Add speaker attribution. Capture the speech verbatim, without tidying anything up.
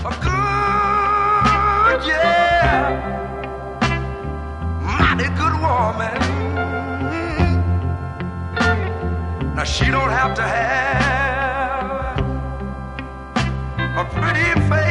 Speaker 1: a good, yeah, mighty good woman. Now she don't have to have a pretty face.